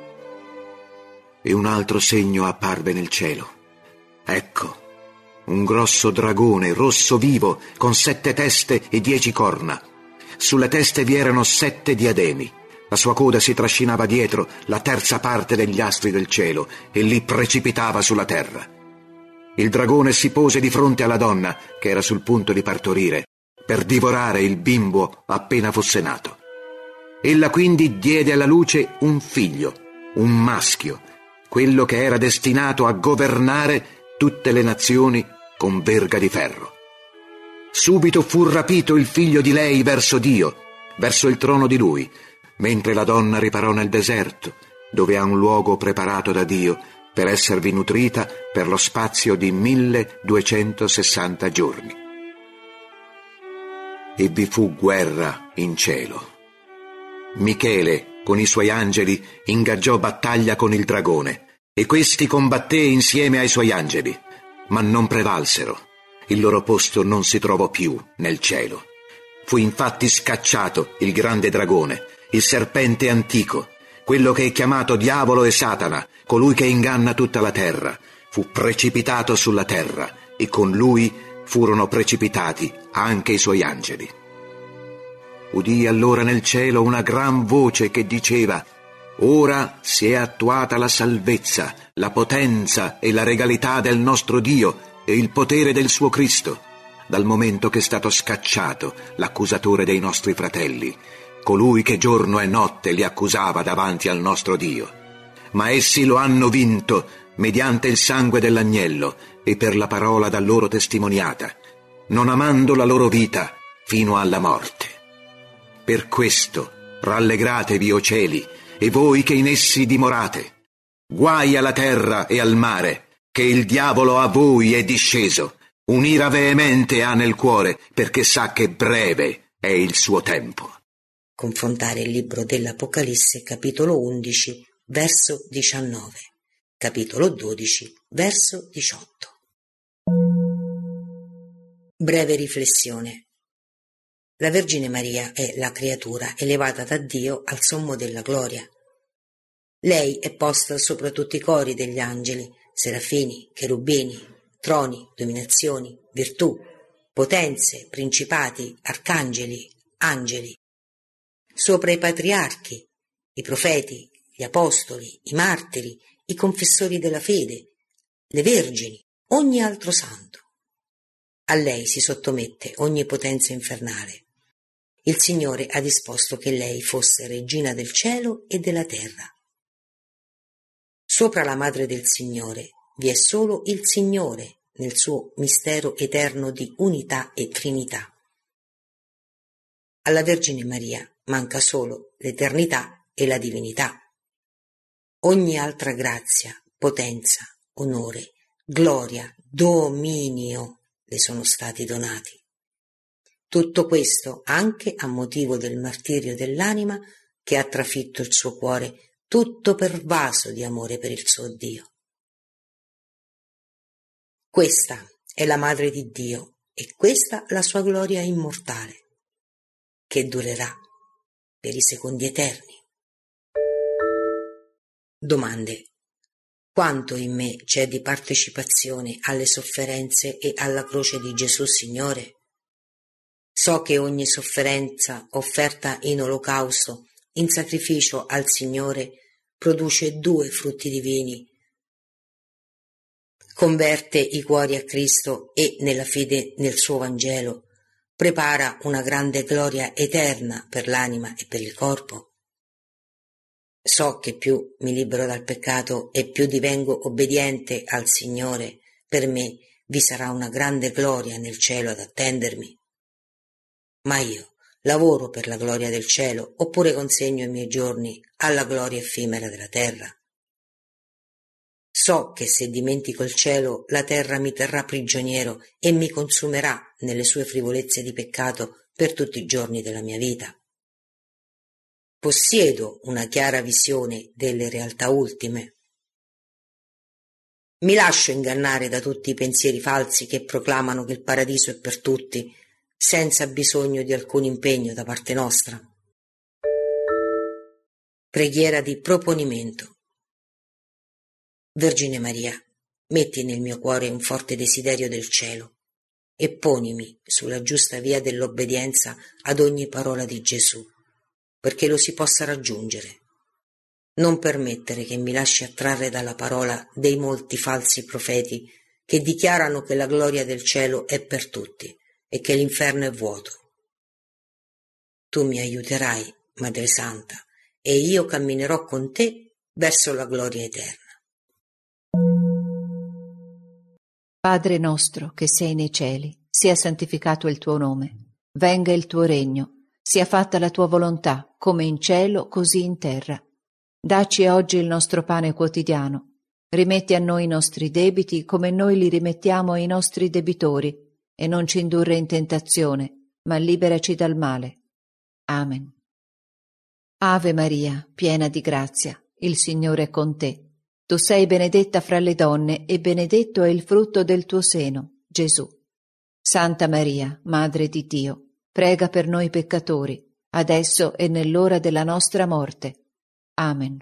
D: E un altro segno apparve nel cielo. Ecco, un grosso dragone rosso vivo con 7 teste e 10 corna. Sulle teste vi erano 7 diademi. La sua coda si trascinava dietro la terza parte degli astri del cielo e li precipitava sulla terra. Il dragone si pose di fronte alla donna, che era sul punto di partorire, per divorare il bimbo appena fosse nato. Ella quindi diede alla luce un figlio, un maschio, quello che era destinato a governare tutte le nazioni con verga di ferro. Subito fu rapito il figlio di lei verso Dio, verso il trono di lui, mentre la donna riparò nel deserto, dove ha un luogo preparato da Dio per esservi nutrita per lo spazio di 1260 giorni. E vi fu guerra in cielo. Michele, con i suoi angeli, ingaggiò battaglia con il dragone, e questi combatté insieme ai suoi angeli, ma non prevalsero. Il loro posto non si trovò più nel cielo. Fu infatti scacciato il grande dragone, il serpente antico, quello che è chiamato Diavolo e Satana, colui che inganna tutta la terra. Fu precipitato sulla terra, e con lui furono precipitati anche i suoi angeli. Udii allora nel cielo una gran voce che diceva: «Ora si è attuata la salvezza, la potenza e la regalità del nostro Dio e il potere del suo Cristo, dal momento che è stato scacciato l'accusatore dei nostri fratelli, colui che giorno e notte li accusava davanti al nostro Dio. Ma essi lo hanno vinto mediante il sangue dell'agnello e per la parola da loro testimoniata, non amando la loro vita fino alla morte. Per questo rallegratevi, o cieli, e voi che in essi dimorate. Guai alla terra e al mare, che il diavolo a voi è disceso. Un'ira veemente ha nel cuore, perché sa che breve è il suo tempo».
A: Confrontare il libro dell'Apocalisse, capitolo 11, verso 19, capitolo 12, verso 18. Breve riflessione. La Vergine Maria è la creatura elevata da Dio al sommo della gloria. Lei è posta sopra tutti i cori degli angeli, serafini, cherubini, troni, dominazioni, virtù, potenze, principati, arcangeli, angeli, sopra i patriarchi, i profeti, gli apostoli, i martiri, i confessori della fede, le vergini, ogni altro santo. A lei si sottomette ogni potenza infernale. Il Signore ha disposto che lei fosse regina del cielo e della terra. Sopra la Madre del Signore vi è solo il Signore nel suo mistero eterno di unità e Trinità. Alla Vergine Maria manca solo l'eternità e la divinità. Ogni altra grazia, potenza, onore, gloria, dominio le sono stati donati. Tutto questo anche a motivo del martirio dell'anima che ha trafitto il suo cuore tutto pervaso di amore per il suo Dio. Questa è la Madre di Dio e questa la sua gloria immortale, che durerà per i secondi eterni. Domande. Quanto in me c'è di partecipazione alle sofferenze e alla croce di Gesù Signore? So che ogni sofferenza offerta in olocausto, in sacrificio al Signore, produce 2 frutti divini. Converte i cuori a Cristo e, nella fede nel suo Vangelo, prepara una grande gloria eterna per l'anima e per il corpo. So che più mi libero dal peccato e più divengo obbediente al Signore, per me vi sarà una grande gloria nel cielo ad attendermi. Ma io lavoro per la gloria del cielo oppure consegno i miei giorni alla gloria effimera della terra? So che se dimentico il cielo, la terra mi terrà prigioniero e mi consumerà nelle sue frivolezze di peccato per tutti i giorni della mia vita. Possiedo una chiara visione delle realtà ultime. Mi lascio ingannare da tutti i pensieri falsi che proclamano che il paradiso è per tutti, senza bisogno di alcun impegno da parte nostra. Preghiera di proponimento. Vergine Maria, metti nel mio cuore un forte desiderio del cielo e ponimi sulla giusta via dell'obbedienza ad ogni parola di Gesù, perché lo si possa raggiungere. Non permettere che mi lasci attrarre dalla parola dei molti falsi profeti che dichiarano che la gloria del cielo è per tutti e che l'inferno è vuoto. Tu mi aiuterai, Madre Santa, e io camminerò con te verso la gloria eterna.
C: Padre nostro che sei nei cieli, sia santificato il tuo nome. Venga il tuo regno, sia fatta la tua volontà, come in cielo, così in terra. Dacci oggi il nostro pane quotidiano. Rimetti a noi i nostri debiti, come noi li rimettiamo ai nostri debitori, e non ci indurre in tentazione, ma liberaci dal male. Amen. Ave Maria, piena di grazia, il Signore è con te. Tu sei benedetta fra le donne e benedetto è il frutto del tuo seno, Gesù. Santa Maria, Madre di Dio, prega per noi peccatori, adesso e nell'ora della nostra morte. Amen.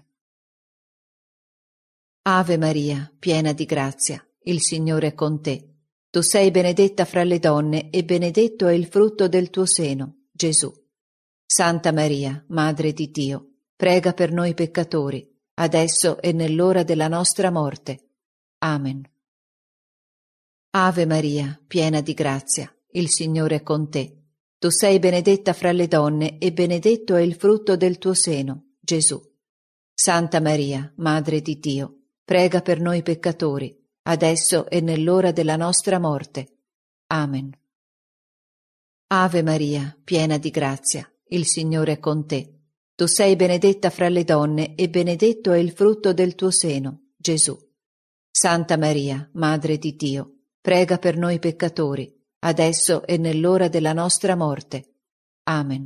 C: Ave Maria, piena di grazia, il Signore è con te. Tu sei benedetta fra le donne e benedetto è il frutto del tuo seno, Gesù. Santa Maria, Madre di Dio, prega per noi peccatori, adesso e nell'ora della nostra morte. Amen. Ave Maria, piena di grazia, il Signore è con te. Tu sei benedetta fra le donne e benedetto è il frutto del tuo seno, Gesù. Santa Maria, Madre di Dio, prega per noi peccatori, adesso e nell'ora della nostra morte. Amen. Ave Maria, piena di grazia, il Signore è con te. Tu sei benedetta fra le donne e benedetto è il frutto del tuo seno, Gesù. Santa Maria, Madre di Dio, prega per noi peccatori, adesso e nell'ora della nostra morte. Amen.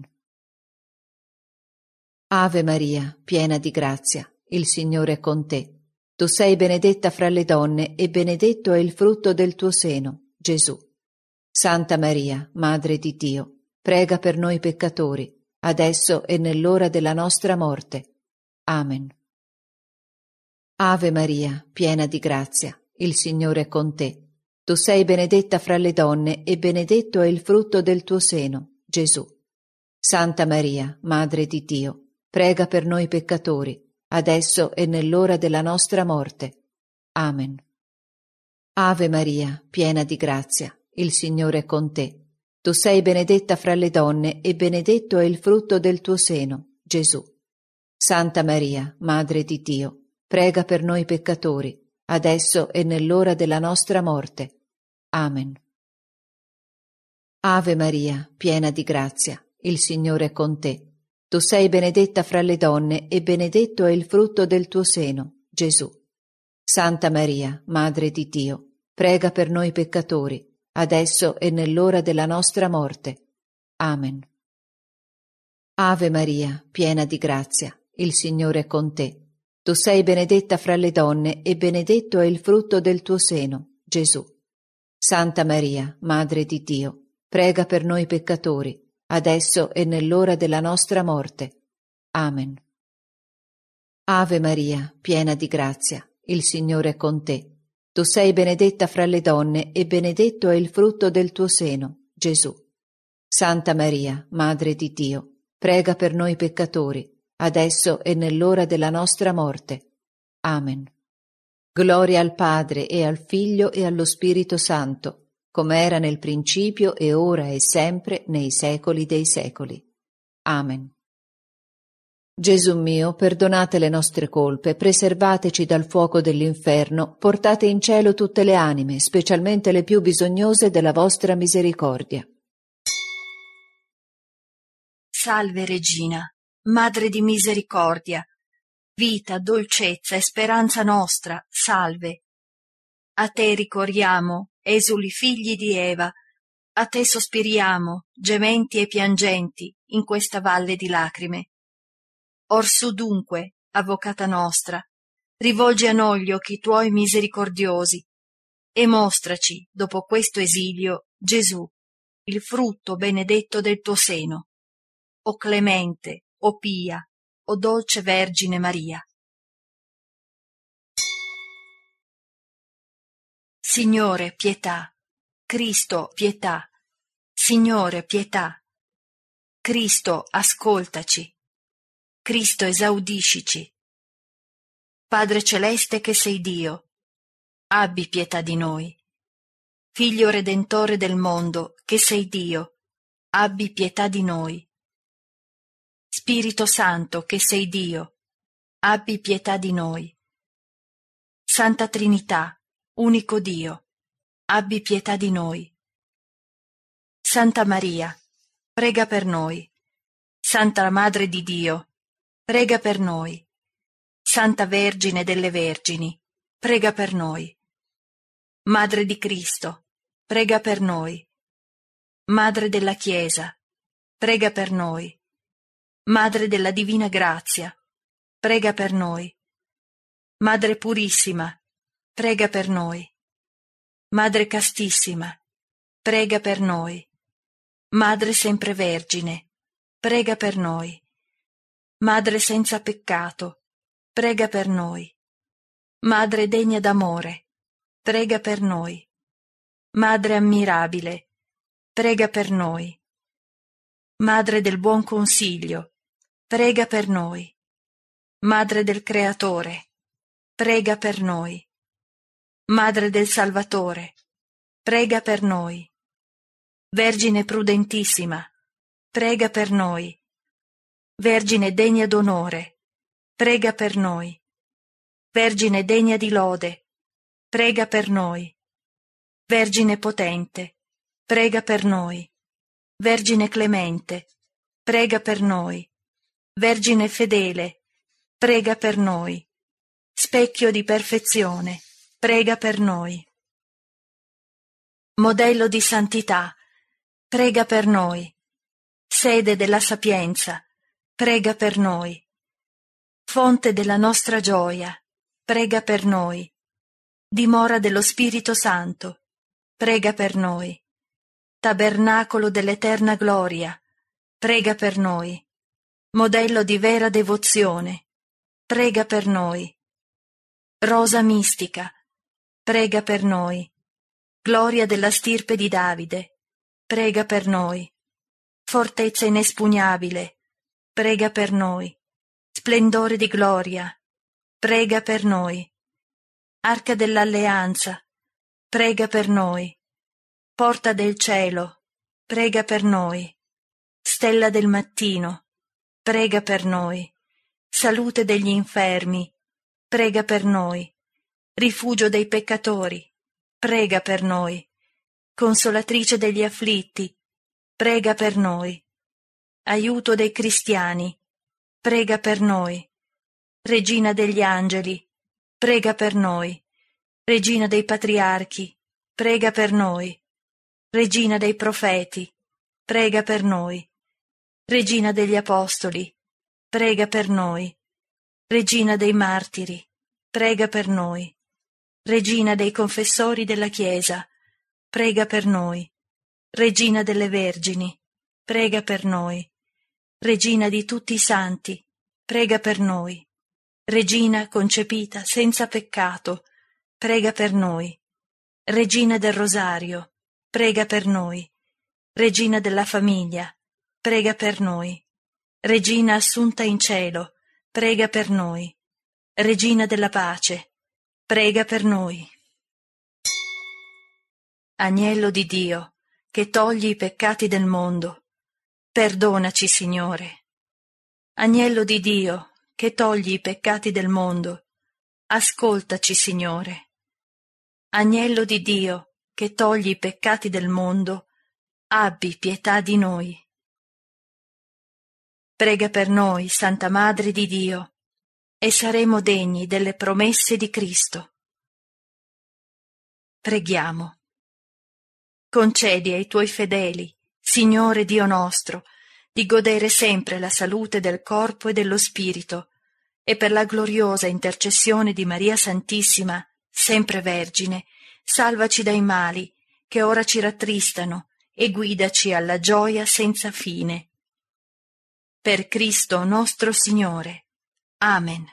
C: Ave Maria, piena di grazia, il Signore è con te. Tu sei benedetta fra le donne e benedetto è il frutto del tuo seno, Gesù. Santa Maria, Madre di Dio, prega per noi peccatori, adesso e nell'ora della nostra morte. Amen. Ave Maria, piena di grazia, il Signore è con te. Tu sei benedetta fra le donne e benedetto è il frutto del tuo seno, Gesù. Santa Maria, Madre di Dio, prega per noi peccatori, adesso e nell'ora della nostra morte. Amen. Ave Maria, piena di grazia, il Signore è con te. Tu sei benedetta fra le donne e benedetto è il frutto del tuo seno, Gesù. Santa Maria, Madre di Dio, prega per noi peccatori, adesso e nell'ora della nostra morte. Amen. Ave Maria, piena di grazia, il Signore è con te. Tu sei benedetta fra le donne e benedetto è il frutto del tuo seno, Gesù. Santa Maria, Madre di Dio, prega per noi peccatori, adesso e nell'ora della nostra morte. Amen. Ave Maria, piena di grazia, il Signore è con te. Tu sei benedetta fra le donne e benedetto è il frutto del tuo seno, Gesù. Santa Maria, Madre di Dio, prega per noi peccatori, adesso e nell'ora della nostra morte. Amen. Ave Maria, piena di grazia, il Signore è con te. Tu sei benedetta fra le donne e benedetto è il frutto del tuo seno, Gesù. Santa Maria, Madre di Dio, prega per noi peccatori, adesso e nell'ora della nostra morte. Amen. Gloria al Padre e al Figlio e allo Spirito Santo, come era nel principio e ora e sempre nei secoli dei secoli. Amen. Gesù mio, perdonate le nostre colpe, preservateci dal fuoco dell'inferno, portate in cielo tutte le anime, specialmente le più bisognose della vostra misericordia.
E: Salve Regina, Madre di misericordia, vita, dolcezza e speranza nostra, salve. A te ricorriamo, esuli figli di Eva, a te sospiriamo, gementi e piangenti, in questa valle di lacrime. Orsù dunque, avvocata nostra, rivolgi a noi gli occhi tuoi misericordiosi e mostraci, dopo questo esilio, Gesù, il frutto benedetto del tuo seno. O clemente, o pia, o dolce Vergine Maria. Signore, pietà. Cristo, pietà. Signore, pietà. Cristo, ascoltaci. Cristo, esaudiscici. Padre celeste che sei Dio, abbi pietà di noi. Figlio redentore del mondo che sei Dio, abbi pietà di noi. Spirito Santo che sei Dio, abbi pietà di noi. Santa Trinità, unico Dio, abbi pietà di noi. Santa Maria, prega per noi. Santa Madre di Dio, prega per noi. Santa Vergine delle Vergini, prega per noi. Madre di Cristo, prega per noi. Madre della Chiesa, prega per noi. Madre della Divina Grazia, prega per noi. Madre Purissima, prega per noi. Madre Castissima, prega per noi. Madre Sempre Vergine, prega per noi. Madre senza peccato, prega per noi. Madre degna d'amore, prega per noi. Madre ammirabile, prega per noi. Madre del buon consiglio, prega per noi. Madre del Creatore, prega per noi. Madre del Salvatore, prega per noi. Vergine prudentissima, prega per noi. Vergine degna d'onore, prega per noi. Vergine degna di lode, prega per noi. Vergine potente, prega per noi. Vergine clemente, prega per noi. Vergine fedele, prega per noi. Specchio di perfezione, prega per noi. Modello di santità, prega per noi. Sede della sapienza, prega per noi. Fonte della nostra gioia, prega per noi. Dimora dello Spirito Santo, prega per noi. Tabernacolo dell'eterna gloria, prega per noi. Modello di vera devozione, prega per noi. Rosa mistica, prega per noi. Gloria della stirpe di Davide, prega per noi. Fortezza inespugnabile, prega per noi. Splendore di gloria, prega per noi. Arca dell'alleanza, prega per noi. Porta del cielo, prega per noi. Stella del mattino, prega per noi. Salute degli infermi, prega per noi. Rifugio dei peccatori, prega per noi. Consolatrice degli afflitti, prega per noi. Aiuto dei cristiani, prega per noi. Regina degli angeli, prega per noi. Regina dei patriarchi, prega per noi. Regina dei profeti, prega per noi. Regina degli apostoli, prega per noi. Regina dei martiri, prega per noi. Regina dei confessori della Chiesa, prega per noi. Regina delle Vergini, prega per noi. Regina di tutti i santi, prega per noi. Regina concepita senza peccato, prega per noi. Regina del Rosario, prega per noi. Regina della famiglia, prega per noi. Regina assunta in cielo, prega per noi. Regina della pace, prega per noi. Agnello di Dio, che togli i peccati del mondo, perdonaci, Signore. Agnello di Dio, che togli i peccati del mondo, ascoltaci, Signore. Agnello di Dio, che togli i peccati del mondo, abbi pietà di noi. Prega per noi, Santa Madre di Dio, e saremo degni delle promesse di Cristo. Preghiamo. Concedi ai tuoi fedeli, Signore Dio nostro, di godere sempre la salute del corpo e dello spirito, e per la gloriosa intercessione di Maria Santissima, sempre Vergine, salvaci dai mali che ora ci rattristano e guidaci alla gioia senza fine. Per Cristo nostro Signore. Amen.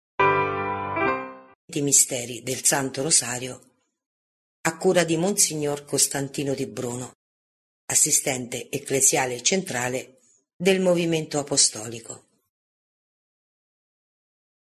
A: I misteri del Santo Rosario a cura di Monsignor Costantino Di Bruno, assistente ecclesiale centrale del Movimento Apostolico.